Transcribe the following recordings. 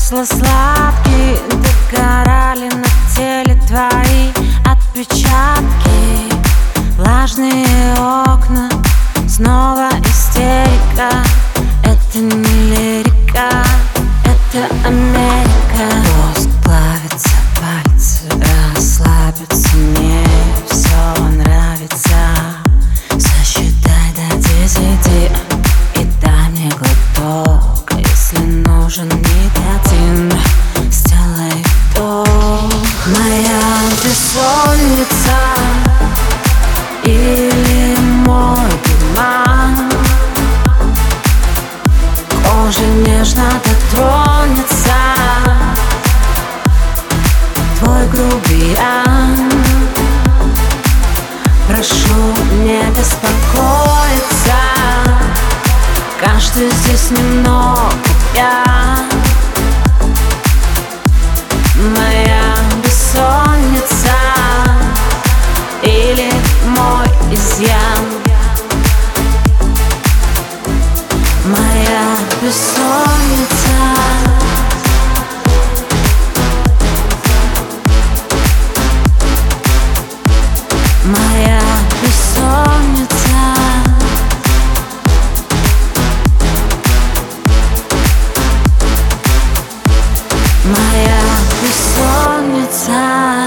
вынесла сладкий, догорали на теле твои отпечатки. Влажные окна, снова истерика. Это не лирика, это Америка. Воск плавится, пальцы расслабятся. Мне все нравится. Сосчитай до 10 и дай мне глоток. Если нужен никотин, сделай вдох. Моя бессонница или мой туман, кожа нежно дотронется твой грубиян. Прошу не беспокоиться, каждый здесь немного я. Моя бессонница или мой изъян. Моя бессонница. Моя бессонница. Моя бессонница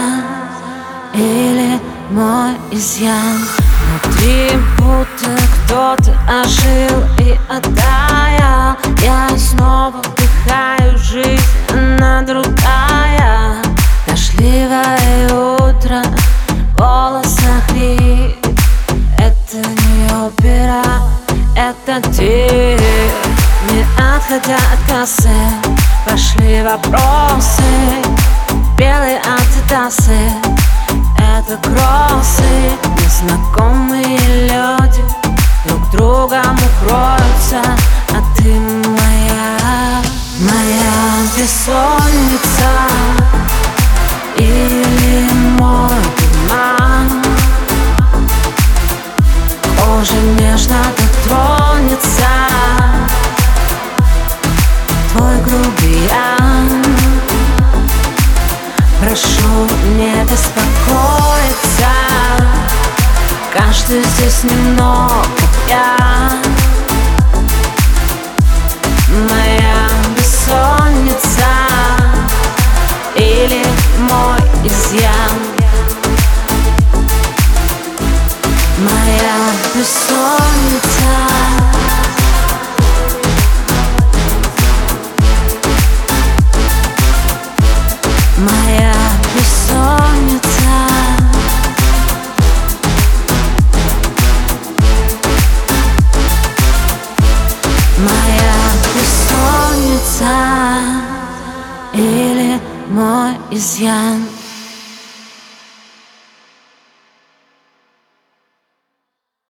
или мой изъян. Внутри будто кто-то ожил и оттаял. Я снова вдыхаю жизнь, она другая. Дождливое утро, голос охрип. Это не опера, это ты. Не отходя от кассы, пошли вопросы. Белые адидасы, это кроссы. Незнакомые люди друг другом укроются. А ты моя, моя бессонница или мой туман. Кожа нежно дотронется твой грубиян. Прошу не беспокоиться, каждый здесь немного я. Моя бессонница или мой изъян. Моя бессонница. Моя бессонница. Моя бессонница или мой изъян.